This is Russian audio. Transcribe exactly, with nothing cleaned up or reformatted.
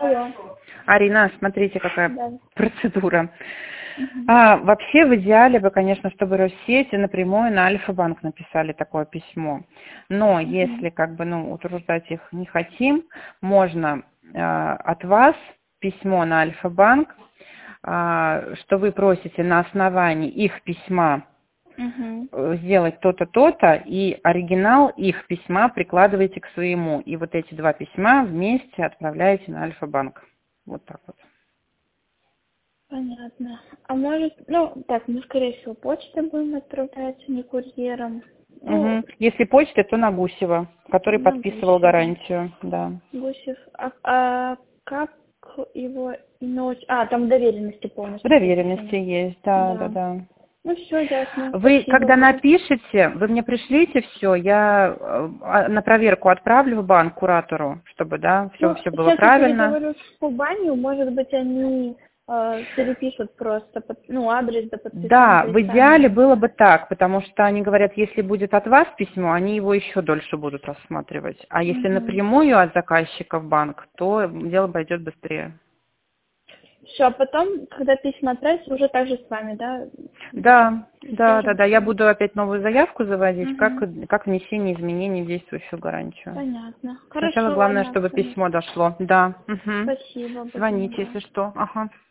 Алло. Арина, смотрите, какая Да. процедура. Мгм. А, вообще, в идеале бы, конечно, чтобы Россети напрямую на Альфа-банк написали такое письмо. Но Мгм. если как бы, ну, утруждать их не хотим, можно э, от вас письмо на Альфа-банк, э, что вы просите на основании их письма Мгм. э, сделать то-то, то-то, и оригинал их письма прикладываете к своему. И вот эти два письма вместе отправляете на Альфа-банк. Вот так вот. Понятно. А может, ну, так, мы, скорее всего, почтой будем отправлять, не курьером. Ну, Мгм. Если почта, то на Гусева, который на подписывал Гусева. гарантию, да. Гусев. А, а как его ночь? А, там доверенности В полностью доверенности прописаны. есть, да, да, Да. да. Ну, все ясно. Вы, Спасибо когда вам. напишете, вы мне пришлите все, я э, а, на проверку отправлю в банк куратору, чтобы, да, все, Ну, все было сейчас я правильно. переговорю с Кубанью, может быть, они э, перепишут просто, под- ну, адрес да подписать Да, в идеале сами. было бы так, потому что они говорят, если будет от вас письмо, они его еще дольше будут рассматривать. А если Угу. напрямую от заказчика в банк, то дело пойдет быстрее. Все, а потом, когда письма отправятся, уже так же с вами, да, Да, да, да, скажем да. Я все. буду опять новую заявку заводить, как, Угу. как внесение изменений в действующую гарантию. Понятно. Сначала Хорошо, главное, ладно, чтобы Оксана. письмо дошло. Да. Мгм. Спасибо, Звоните, потом, да. если что. Ага.